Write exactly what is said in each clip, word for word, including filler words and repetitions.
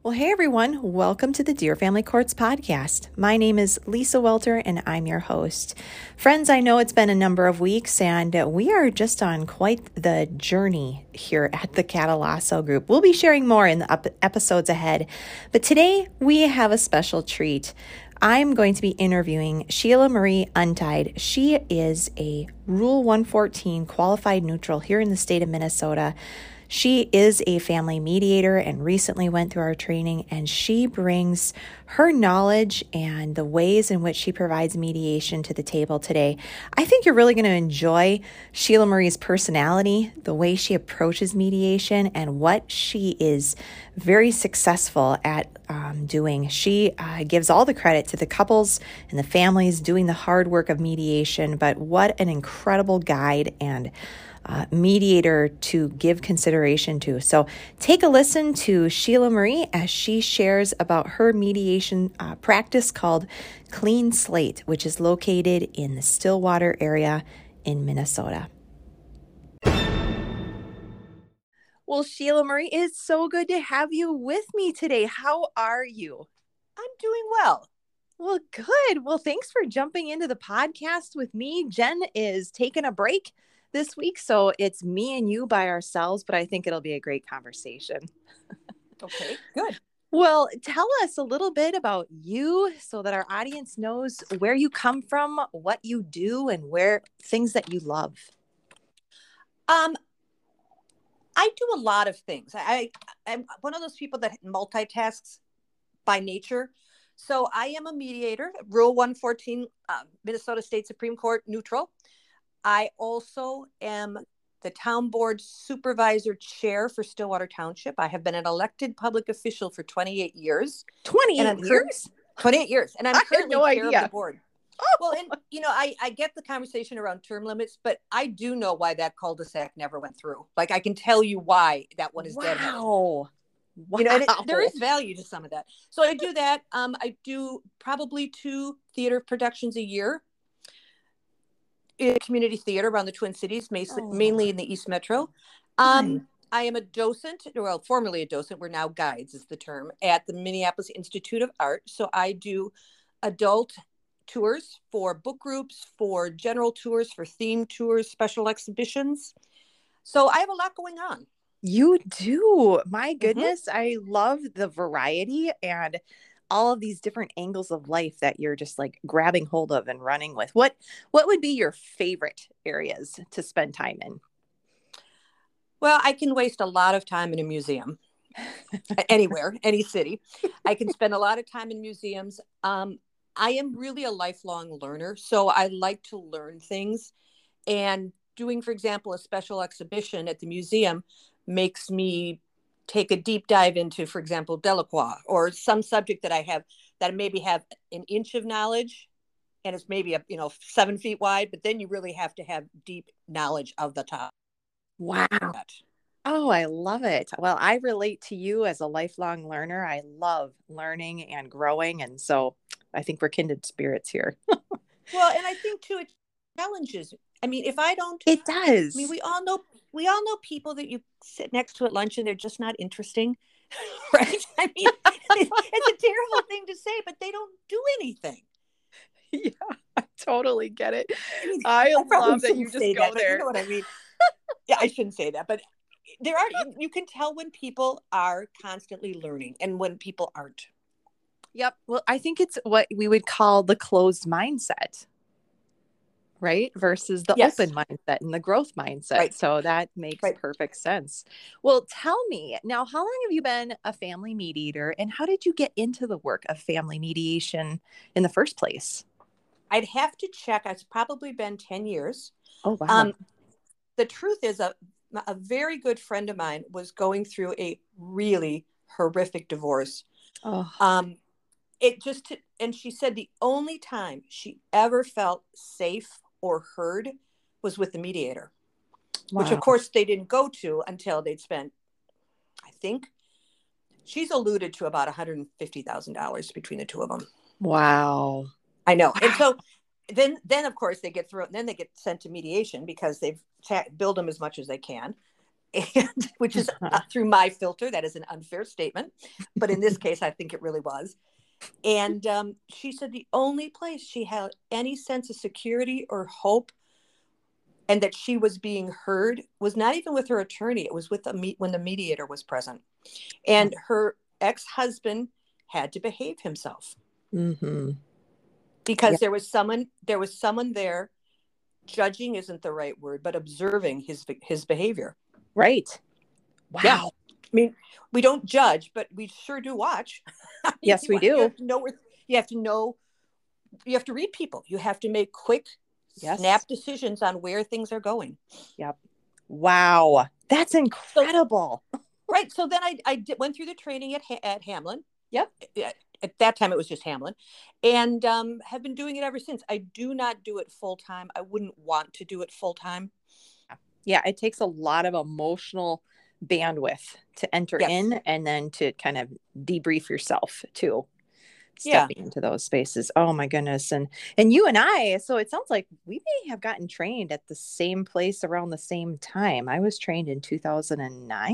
Well, hey everyone, welcome to the Dear Family Courts podcast. My name is Lisa Welter and I'm your host. Friends, I know it's been a number of weeks and we are just on quite the journey here at the Catalasso Group. We'll be sharing more in the up- episodes ahead, but today we have a special treat. I'm going to be interviewing Sheila Marie Untied. She is a Rule one fourteen qualified neutral here in the state of Minnesota. She is a family mediator and recently went through our training, and she brings her knowledge and the ways in which she provides mediation to the table today. I think you're really going to enjoy Sheila Marie's personality, the way she approaches mediation, and what she is very successful at um, doing. She uh, gives all the credit to the couples and the families doing the hard work of mediation, but what an incredible guide and Uh, mediator to give consideration to. So take a listen to Sheila Marie as she shares about her mediation uh, practice called Clean Slate, which is located in the Stillwater area in Minnesota. Well, Sheila Marie, it's so good to have you with me today. How are you? I'm doing well. Well, good. Well, thanks for jumping into the podcast with me. Jen is taking a break this week, so it's me and you by ourselves, but I think it'll be a great conversation. Okay, good. Well, tell us a little bit about you so that our audience knows where you come from, what you do, and where things that you love. Um, I do a lot of things. I, I'm one of those people that multitasks by nature. So I am a mediator, Rule one fourteen, uh, Minnesota State Supreme Court neutral. I also am the town board supervisor chair for Stillwater Township. I have been an elected public official for twenty-eight years. twenty-eight years? twenty-eight years. And I'm I currently had no chair idea. of the board. Well, and you know, I, I get the conversation around term limits, but I do know why that cul-de-sac never went through. Like I can tell you why that one is Wow. deadheaded. Wow. You know, and it, there is value to some of that. So I do that. Um, I do probably two theater productions a year in community theater around the Twin Cities, mainly, Oh. mainly in the East Metro. Um, I am a docent, well, formerly a docent. We're now guides is the term at the Minneapolis Institute of Art. So I do adult tours for book groups, for general tours, for themed tours, special exhibitions. So I have a lot going on. You do. My goodness. Mm-hmm. I love the variety and all of these different angles of life that you're just like grabbing hold of and running with. What, what would be your favorite areas to spend time in? Well, I can waste a lot of time in a museum anywhere, any city. I can spend a lot of time in museums. Um, I am really a lifelong learner. So I like to learn things, and doing, for example, a special exhibition at the museum makes me take a deep dive into, for example, Delacroix or some subject that I have that maybe have an inch of knowledge and it's maybe a, you know, seven feet wide, but then you really have to have deep knowledge of the top. Wow. Oh, I love it. Well, I relate to you as a lifelong learner. I love learning and growing. And so I think we're kindred spirits here. Well, and I think too, it challenges. I mean, if I don't, it does. I mean, we all know, we all know people that you sit next to at lunch and they're just not interesting, right? I mean, it's a terrible thing to say, but they don't do anything. Yeah, I totally get it. I, mean, I, I love that you just go that, there. You know what I mean? Yeah, I shouldn't say that, but there are, you can tell when people are constantly learning and when people aren't. Yep. Well, I think it's what we would call the closed mindset, right? Versus the yes. open mindset and the growth mindset. Right. So that makes right. perfect sense. Well, tell me now, how long have you been a family mediator and how did you get into the work of family mediation in the first place? I'd have to check. It's probably been ten years. Oh, wow. Um, the truth is a, a very good friend of mine was going through a really horrific divorce. Oh. Um, it just, and she said the only time she ever felt safe or heard was with the mediator, wow. which of course they didn't go to until they'd spent, I think she's alluded to about one hundred fifty thousand dollars between the two of them. Wow. I know. And so then, then of course they get through, then they get sent to mediation because they've ta- billed them as much as they can. and which is uh, through my filter. That is an unfair statement, but in this case, I think it really was. And um, she said the only place she had any sense of security or hope and that she was being heard was not even with her attorney. It was with the me- when the mediator was present. And her ex-husband had to behave himself. Mm-hmm. Because yeah. there was someone there was someone there. Judging isn't the right word, but observing his his behavior. Right. Wow. Yeah. I mean, we don't judge, but we sure do watch. Yes, we do. You have to know where, you have to know, you have to read people. You have to make quick, yes. snap decisions on where things are going. Yep. Wow. That's incredible. So, right. So then I, I did, went through the training at, at Hamline. Yep. At that time, it was just Hamline, and um, have been doing it ever since. I do not do it full time. I wouldn't want to do it full time. Yeah, it takes a lot of emotional bandwidth to enter yes. in and then to kind of debrief yourself too. Stepping yeah. into those spaces. Oh my goodness. And and you and I, so it sounds like we may have gotten trained at the same place around the same time. I was trained in two thousand nine.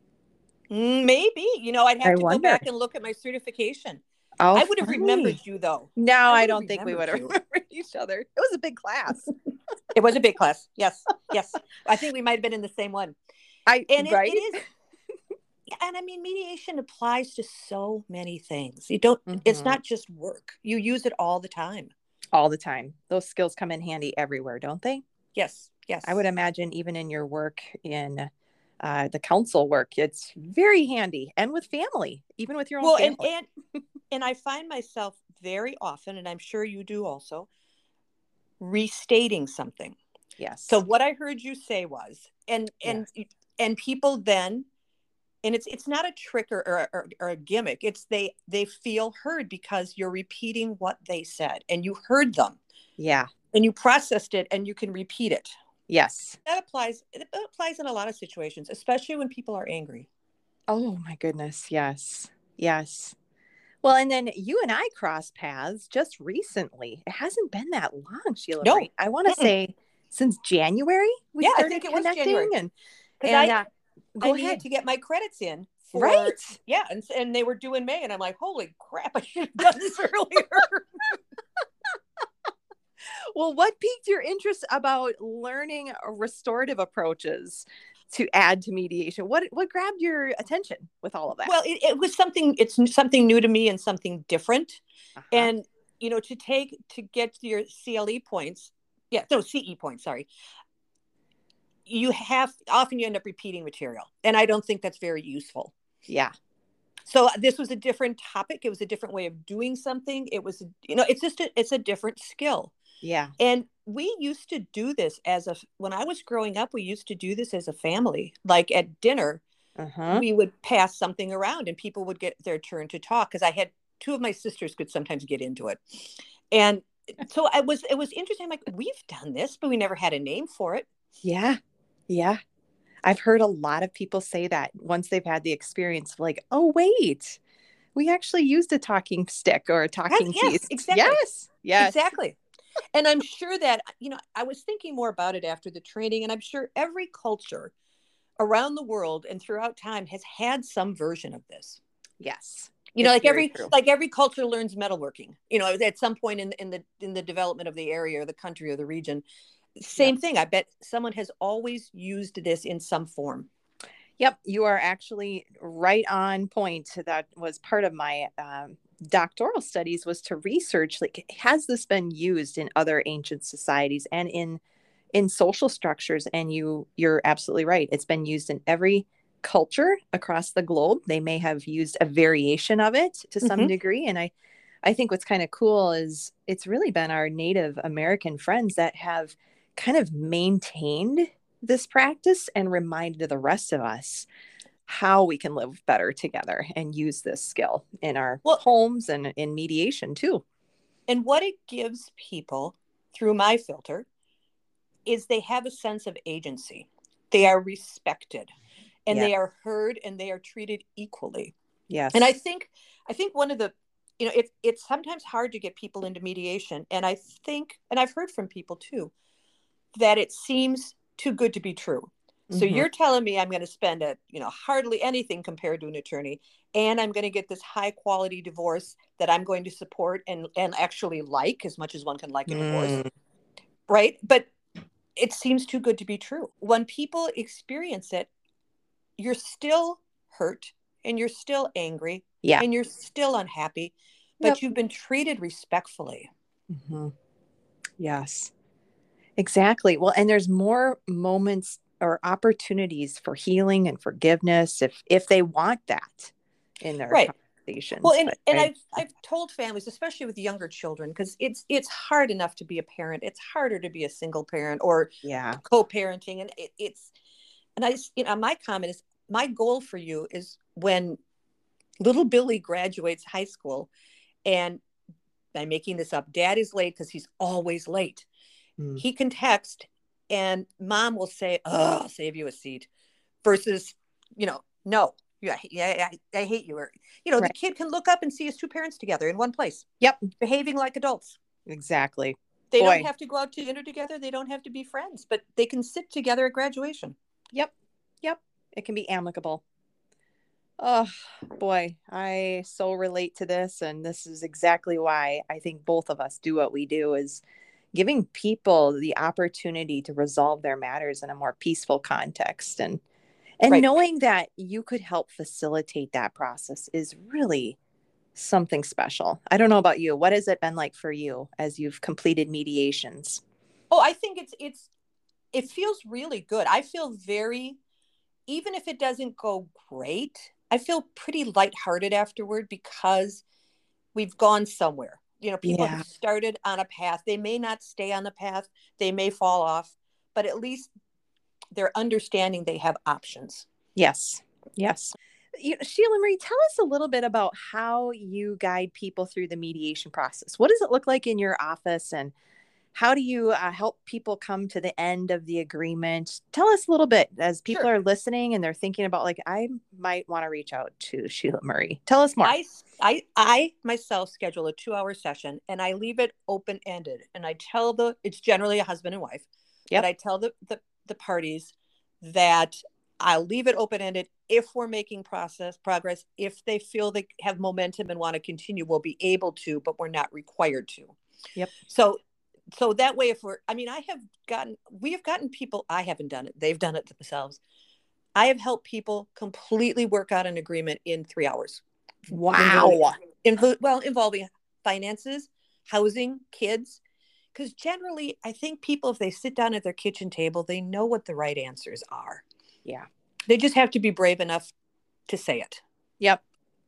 Maybe. You know, I'd have I to wonder. go back and look at my certification. Oh, I would have funny. remembered you, though. No, I, I don't think we would have remembered each other. It was a big class. It was a big class. Yes. Yes. I think we might have been in the same one. I and right? it, it is. And I mean, mediation applies to so many things. You don't, mm-hmm. it's not just work. You use it all the time. All the time. Those skills come in handy everywhere, don't they? Yes. Yes. I would imagine even in your work in uh, the council work, it's very handy, and with family, even with your own well, family. And, and, and I find myself very often, and I'm sure you do also, restating something. Yes. So what I heard you say was, and, and, yeah. and people then, and it's, it's not a trick or, or, or, or a gimmick. It's they, they feel heard because you're repeating what they said and you heard them. Yeah. And you processed it and you can repeat it. Yes. That applies. It applies in a lot of situations, especially when people are angry. Oh my goodness. Yes. Yes. Well, and then you and I crossed paths just recently. It hasn't been that long, Sheila. No. Right? I want to say since January. We yeah, I think it was January. And, and I, uh, go I ahead. needed to get my credits in. For, right. Yeah. And, and they were due in May. And I'm like, holy crap, I should have done this earlier. Well, what piqued your interest about learning restorative approaches to add to mediation? What what grabbed your attention with all of that? Well, it, it was something, it's something new to me and something different. Uh-huh. And, you know, to take, to get your C L E points, yeah, no, C E points, sorry. You have, often you end up repeating material. And I don't think that's very useful. Yeah. So this was a different topic. It was a different way of doing something. It was, you know, it's just, a, it's a different skill. Yeah. And we used to do this as a, when I was growing up, we used to do this as a family. Like at dinner, uh-huh. we would pass something around and people would get their turn to talk. Cause I had two of my sisters could sometimes get into it. And so I was, it was interesting. I'm like, we've done this, but we never had a name for it. Yeah. Yeah. I've heard a lot of people say that once they've had the experience of like, oh, wait, we actually used a talking stick or a talking yes, piece. Yes, exactly. Yes. Yes. Exactly. And I'm sure that, you know, I was thinking more about it after the training, and I'm sure every culture around the world and throughout time has had some version of this. Yes. You know, like every, true. like every culture learns metalworking, you know, at some point in, in the, in the development of the area or the country or the region. Same yep. thing. I bet someone has always used this in some form. Yep. You are actually right on point. That was part of my um, doctoral studies, was to research, like, has this been used in other ancient societies and in, in social structures? And you, you're absolutely right. It's been used in every culture across the globe. They may have used a variation of it to some mm-hmm. degree. And I, I think what's kind of cool is it's really been our Native American friends that have kind of maintained this practice and reminded the rest of us how we can live better together and use this skill in our well, homes and in mediation too. And what it gives people through my filter is they have a sense of agency. They are respected and yes. they are heard and they are treated equally. Yes. And I think, I think one of the, you know, it's, it's sometimes hard to get people into mediation. And I think, and I've heard from people too, that it seems too good to be true. So Mm-hmm. you're telling me I'm going to spend a, you know, hardly anything compared to an attorney, and I'm going to get this high quality divorce that I'm going to support and and actually like as much as one can like a divorce, Mm. right? But it seems too good to be true. When people experience it, you're still hurt and you're still angry Yeah. and you're still unhappy, Yep. but you've been treated respectfully. Mm-hmm. Yes, exactly. Well, and there's more moments or opportunities for healing and forgiveness if if they want that in their Right. Well, conversations. and But and I, I've I've told families, especially with younger children, because it's it's hard enough to be a parent. It's harder to be a single parent or yeah, co-parenting, and it, it's and I you know my comment is my goal for you is when little Billy graduates high school, and I'm making this up, Dad is late because he's always late. mm, He can text, and Mom will say, "Oh, I'll save you a seat," versus, you know, no. Yeah, yeah, I, I hate you. Or, you know, the right. kid can look up and see his two parents together in one place, Yep, behaving like adults. exactly. They don't Boy, have to go out to dinner together. They don't have to be friends, but they can sit together at graduation. yep, yep. It can be amicable. Oh, boy, I so relate to this. And this is exactly why I think both of us do what we do is giving people the opportunity to resolve their matters in a more peaceful context. And and Right. knowing that you could help facilitate that process is really something special. I don't know about you. What has it been like for you as you've completed mediations? Oh, I think it's, it's, it feels really good. I feel very, even if it doesn't go great, I feel pretty lighthearted afterward because we've gone somewhere. You know, people have Yeah. started on a path. They may not stay on the path, they may fall off, but at least they're understanding they have options. Yes. Yes. You, Sheila Marie, tell us a little bit about how you guide people through the mediation process. What does it look like in your office, and how do you uh, help people come to the end of the agreement? Tell us a little bit as people Sure. are listening and they're thinking about, like, I might want to reach out to Sheila Marie. Tell us more. I, I, I myself schedule a two hour session and I leave it open ended. And I tell the, it's generally a husband and wife, but Yep. I tell the, the, the parties that I'll leave it open ended. If we're making process progress, if they feel they have momentum and want to continue, we'll be able to, but we're not required to. Yep. So, so that way, if we're, I mean, I have gotten, we have gotten people, I haven't done it. They've done it themselves. I have helped people completely work out an agreement in three hours. Involving, Wow. invo- well, involving finances, housing, kids. Because generally, I think people, if they sit down at their kitchen table, they know what the right answers are. Yeah. They just have to be brave enough to say it. Yep.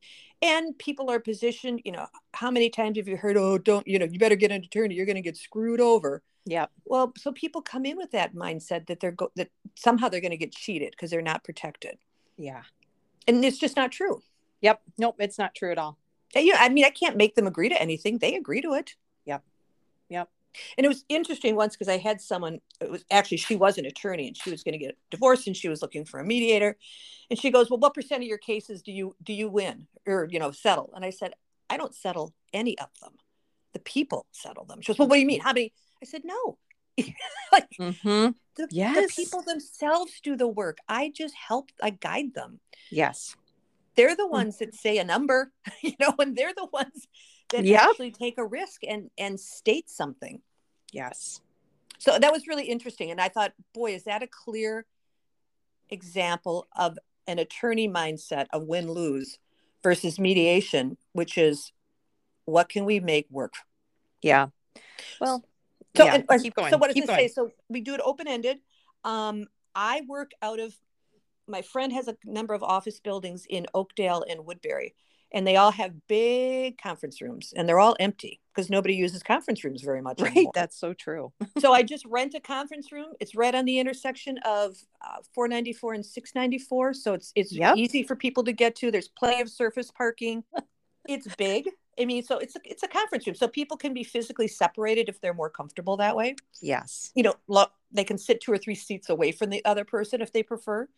And people are positioned, you know, how many times have you heard, oh, don't, you know, you better get an attorney, you're going to get screwed over. Yep. Well, so people come in with that mindset that they're go- that somehow they're going to get cheated because they're not protected. Yeah. And it's just not true. Yep. Nope. It's not true at all. And, you know, I mean, I can't make them agree to anything. They agree to it. Yep. Yep. And it was interesting once because I had someone, it was actually, she was an attorney and she was going to get divorced and she was looking for a mediator. And she goes, well, what percent of your cases do you, do you win or, you know, settle? And I said, I don't settle any of them. The people settle them. She goes, well, what do you mean? How many? I said, no. Like Mm-hmm. the, Yes. the people themselves do the work. I just help, I guide them. Yes. They're the ones that say a number, you know, and they're the ones that Yep. actually take a risk and, and state something. Yes. So that was really interesting. And I thought, boy, is that a clear example of an attorney mindset of win-lose versus mediation, which is what can we make work? Yeah. Well, so, yeah. and, Keep going. so what does Keep it going. say? So we do it open-ended. Um, I work out of, my friend has a number of office buildings in Oakdale and Woodbury, and they all have big conference rooms and they're all empty because nobody uses conference rooms very much Right. anymore. That's so true. So I just rent a conference room. It's right on the intersection of uh, four ninety-four and six ninety-four. So it's, it's Yep. easy for people to get to. There's plenty of surface parking. It's big. I mean, so it's a, it's a conference room. So people can be physically separated if they're more comfortable that way. Yes. You know, lo- they can sit two or three seats away from the other person if they prefer.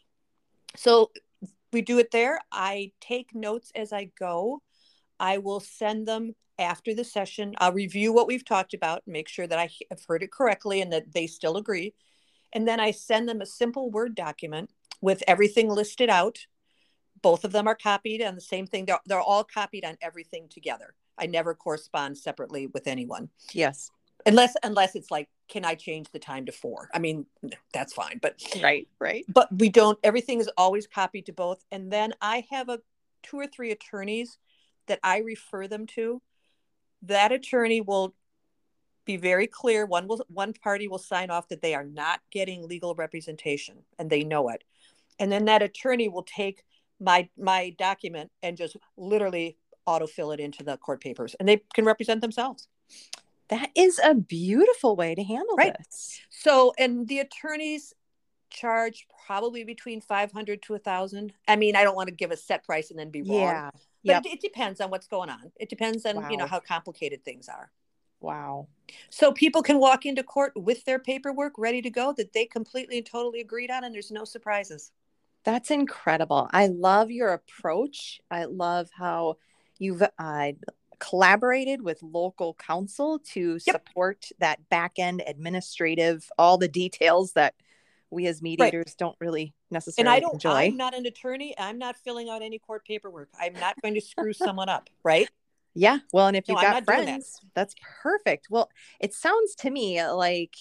So we do it there. I take notes as I go. I will send them after the session. I'll review what we've talked about, make sure that I have heard it correctly and that they still agree. And then I send them a simple Word document with everything listed out. Both of them are copied on the same thing. They're, they're all copied on everything together. I never correspond separately with anyone. Yes. Unless, unless it's like, can I change the time to four? I mean, that's fine, but right, right. But we don't, everything is always copied to both. And then I have a two or three attorneys that I refer them to. That attorney will be very clear. One will, one party will sign off that they are not getting legal representation and they know it. And then that attorney will take my, my document and just literally autofill it into the court papers, and they can represent themselves. That is a beautiful way to handle right. this. So, and the attorneys charge probably between five hundred to a thousand. I mean, I don't want to give a set price and then be wrong. Yeah. But yep. it, it depends on what's going on. It depends on, wow. you know, how complicated things are. Wow. So people can walk into court with their paperwork ready to go that they completely and totally agreed on, and there's no surprises. That's incredible. I love your approach. I love how you've uh, collaborated with local counsel to yep. support that back end administrative, all the details that we as mediators right. don't really necessarily and I don't, enjoy. I'm not an attorney. I'm not filling out any court paperwork. I'm not going to screw someone up. Right. Yeah. Well, and if you've no, got friends, that. that's perfect. Well, it sounds to me like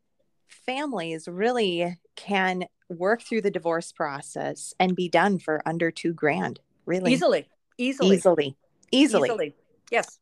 families really can work through the divorce process and be done for under two grand. Really easily, easily, easily, easily. easily. Yes.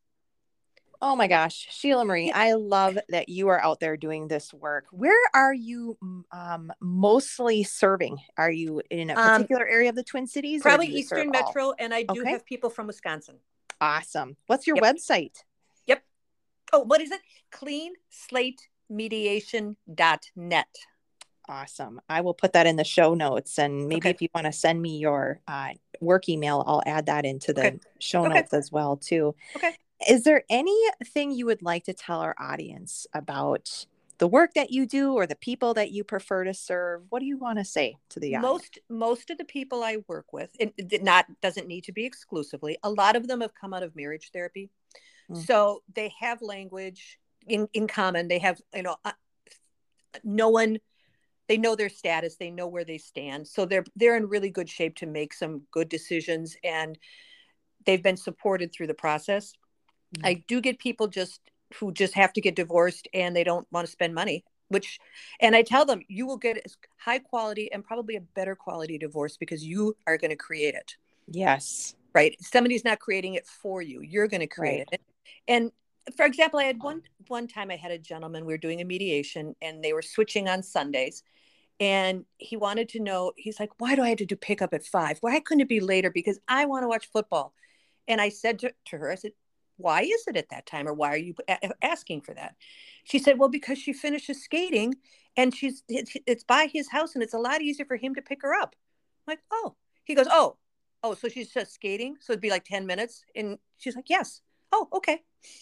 Oh my gosh, Sheila Marie, I love that you are out there doing this work. Where are you um, mostly serving? Are you in a particular um, area of the Twin Cities? Probably Eastern Metro, all? And I do okay. have people from Wisconsin. Awesome. What's your yep. website? Yep. Oh, what is it? clean slate mediation dot net. Awesome. I will put that in the show notes. And maybe okay. if you want to send me your uh, work email, I'll add that into the okay. show okay. notes as well, too. Okay. Is there anything you would like to tell our audience about the work that you do or the people that you prefer to serve? What do you want to say to the audience? Most, most of the people I work with, and it not doesn't need to be exclusively, a lot of them have come out of marriage therapy. Mm. So they have language in, in common. They have, you know, uh, no one, they know their status. They know where they stand. So they're, they're in really good shape to make some good decisions, and they've been supported through the process. Mm-hmm. I do get people just who just have to get divorced and they don't want to spend money, which, and I tell them, you will get high quality and probably a better quality divorce because you are going to create it. Yes. Right. Somebody's not creating it for you. You're going to create right. it. And for example, I had one, one time I had a gentleman, we were doing a mediation and they were switching on Sundays. And he wanted to know, he's like, why do I have to do pickup at five? Why couldn't it be later? Because I want to watch football. And I said to, to her, I said, why is it at that time? Or why are you a- asking for that? She said, well, because she finishes skating and she's, it's, it's by his house and it's a lot easier for him to pick her up. I'm like, oh, he goes, oh, oh, so she's just skating. So it'd be like ten minutes. And she's like, yes. Oh, okay.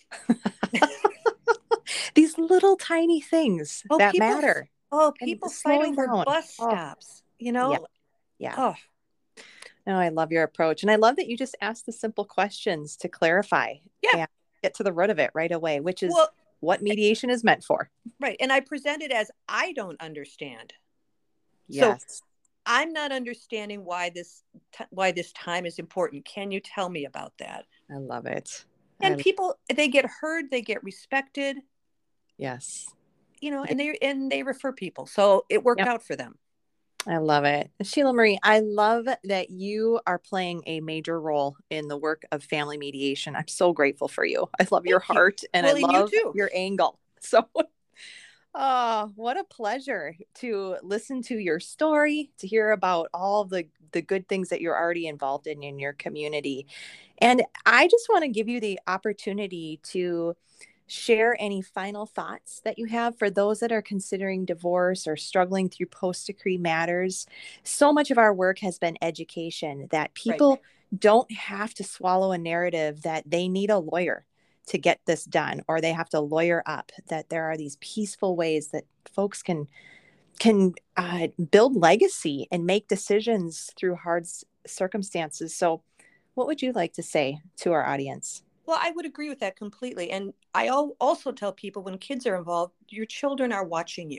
These little tiny things oh, that people, matter. Oh, people fight over down. bus stops, oh. you know? Yeah. yeah. Oh. No, I love your approach. And I love that you just ask the simple questions to clarify. Yeah. And get to the root of it right away, which is well, what mediation is meant for. Right. And I present it as I don't understand. Yes. So I'm not understanding why this t- why this time is important. Can you tell me about that? I love it. And I... people, they get heard, they get respected. Yes. You know, and they and they refer people. So it worked yep. out for them. I love it. Sheila Marie, I love that you are playing a major role in the work of family mediation. I'm so grateful for you. I love Thank your heart you. and well, I love you your angle. So, oh, what a pleasure to listen to your story, to hear about all the, the good things that you're already involved in in your community. And I just want to give you the opportunity to share any final thoughts that you have for those that are considering divorce or struggling through post-decree matters. So much of our work has been education, that people right. don't have to swallow a narrative that they need a lawyer to get this done, or they have to lawyer up, that there are these peaceful ways that folks can can uh, build legacy and make decisions through hard circumstances. So what would you like to say to our audience? Well, I would agree with that completely. And I also tell people when kids are involved, your children are watching you.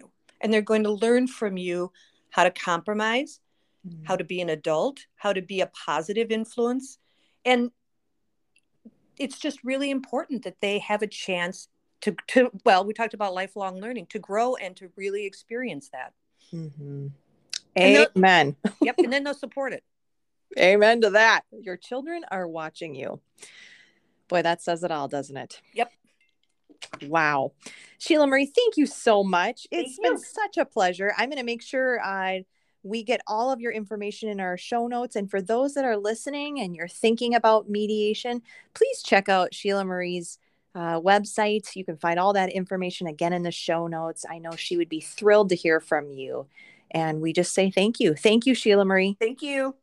and they're going to learn from you how to compromise, Mm. how to be an adult, how to be a positive influence. And it's just really important that they have a chance to, to well, we talked about lifelong learning, to grow and to really experience that. Mm-hmm. And Amen. Yep. And then they'll support it. Amen to that. Your children are watching you. Boy, that says it all, doesn't it? Yep. Wow. Sheila Marie, thank you so much. It's Thank been you. such a pleasure. I'm going to make sure I we get all of your information in our show notes. And for those that are listening and you're thinking about mediation, please check out Sheila Marie's uh, website. You can find all that information again in the show notes. I know she would be thrilled to hear from you. And we just say thank you. Thank you, Sheila Marie. Thank you.